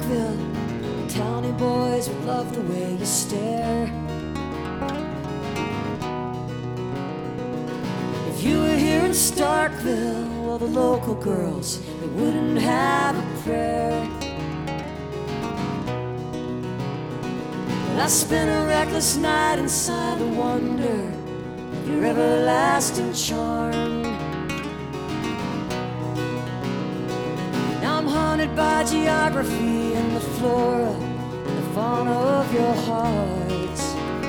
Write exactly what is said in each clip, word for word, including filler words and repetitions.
Starkville, towny boys would love the way you stare. If you were here in Starkville, well, the local girls, they wouldn't have a prayer. But I spent a reckless night inside the wonder of your everlasting charm. Now I'm haunted by geography and the flora and the fauna of your hearts.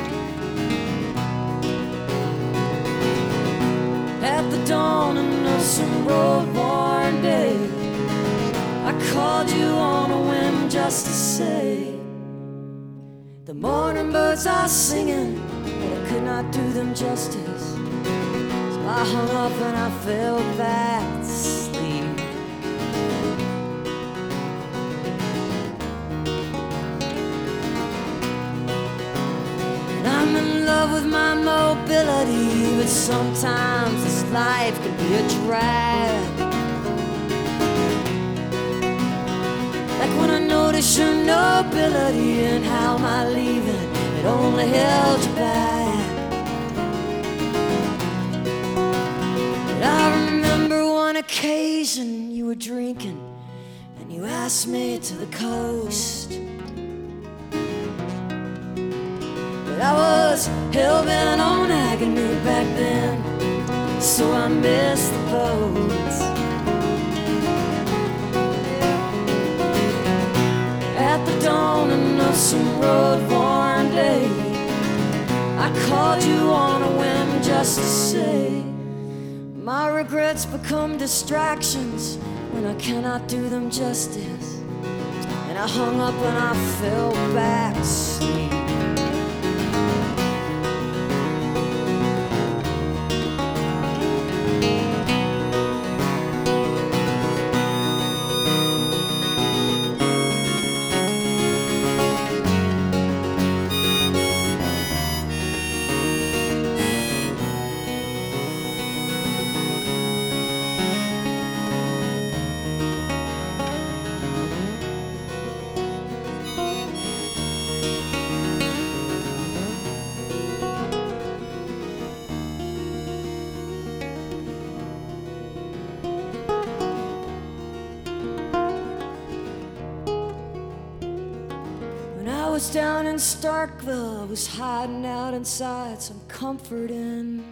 At the dawning of some road-worn day, I called you on a whim just to say the morning birds are singing, but I could not do them justice. So I hung up and I fell back to sleep. And I'm in love with my mobility, but sometimes this life can be a drag. Like when I notice your nobility and how my leaving, it only held you back. But I remember one occasion you were drinking and you asked me to the coast. But I was hell-bent on agony back then, so I missed the boats. At the dawning of some road-worn day, I called you on a whim just to say my regrets become distractions when I cannot do them justice. And I hung up and I fell back to sleep. I was down in Starkville, I was hiding out inside some comfort inn.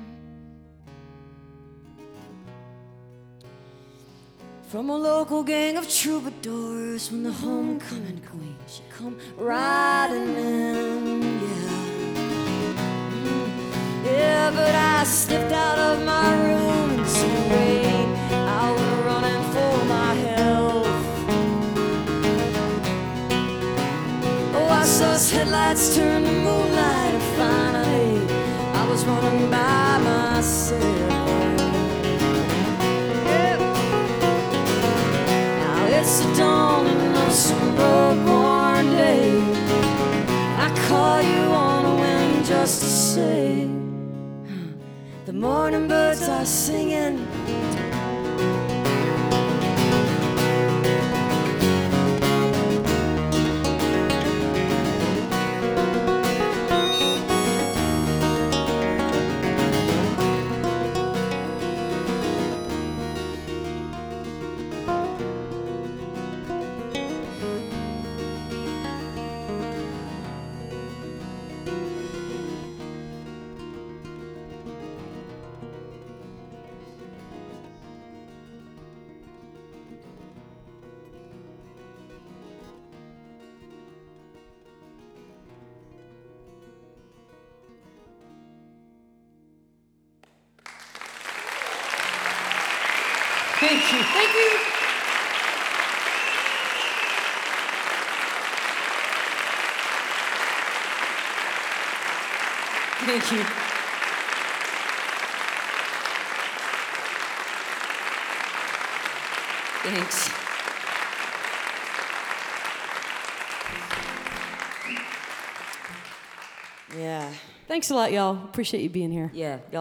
From a local gang of troubadours, when the homecoming queen, she come riding in, yeah. Yeah, but I slipped out of my room into the rain. I was running for my health. I saw his headlights turn to moonlight, and finally I was running by myself. Yeah. Now it's the dawning of some road-worn day. I call you on a whim just to say the morning birds are singing. Thank you. Thank you. Thank you. Thanks. Yeah. Thanks a lot, y'all. Appreciate you being here. Yeah. Y'all